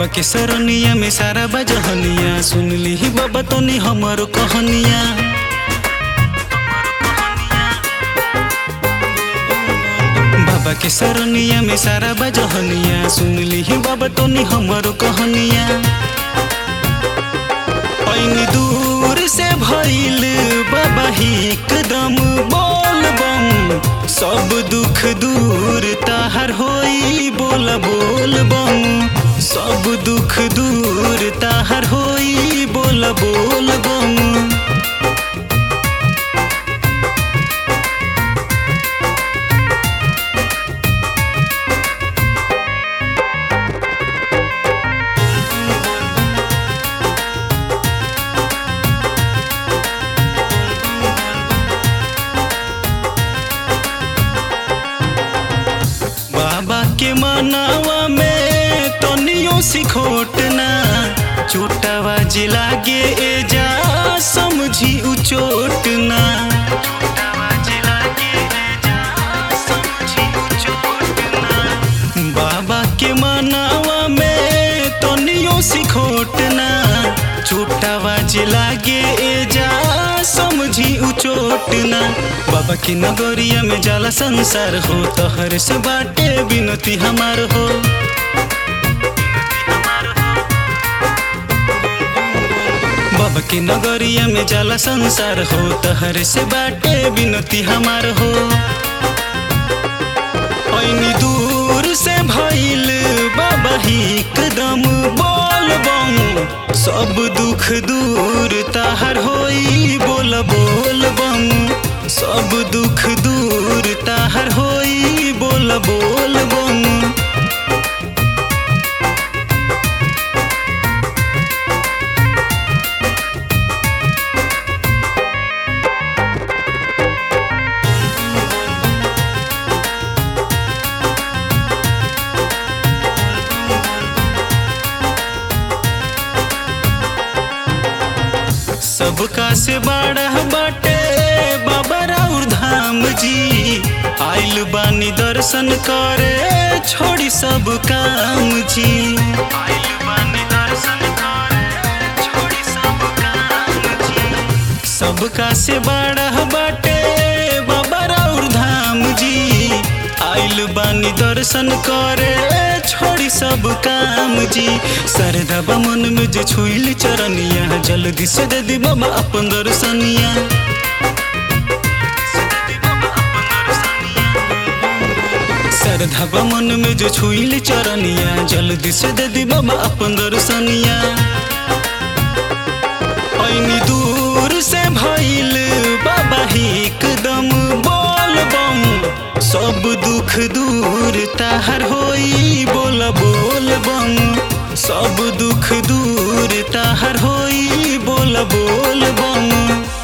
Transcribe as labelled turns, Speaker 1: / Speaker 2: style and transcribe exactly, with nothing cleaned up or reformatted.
Speaker 1: के सरनिया में सारा बजहनिया सुन ली ही बाबा तनी हमारो कहनिया। बाबा के सरनिया में सारा बजहनिया सुन ली ही बाबा तनी हमारो कहनिया। ऐनी दूर से भइल बाबा ही एकदम बोल बम सब दुख दूर ताहर होई बोला बोल बम सब दुख दूर ताहर होई बोला बोल बम। बाबा के मनावा में तनियो सिखोटना चोटावा जिला गे ए जा समझी उ चोटना। बाबा के मनावा में तनियो सिखोटना चोटावा जिला गे ए जा समझी उ चोटना। बाबा की नगरिया में जाला संसार हो तोहर से बाटे विनती हमार हो। बाबा की नगरिया में जाला संसार हो तोहर से बाटे विनती हमार हो। ऐनी दूर से भइल बाबा ही एकदम बोल बम सब दुख दूर ताहर होई बोल बोल बम सब दुख दूर ताहर होई बोल बोल बम। सबका से बड़ा बाटे बाबा राउर धाम जी आइल बानी दर्शन करे छोड़ी सब काम जी। आइल बानी दर्शन करे छोड़ी सब काम जी। सबका से बड़ा बाटे बाबा राउर धाम जी आइल बानी दर्शन करे छोड़ी सब काम जी। सरदा बा मन में जो छुइल चरनिया जल्दी से दे दी बाबा अपन दर्शनिया। सरदा बा मन में जो छुइल चरनिया जल्दी से दे दी बाबा अपन दर्शनिया। ऐनी दूर से भइल बाबा ही एकदम बोल बम सब दुख दूर ताहर होई बोला बोल बम सब दुख दूर ताहर होई बोला बोल बम।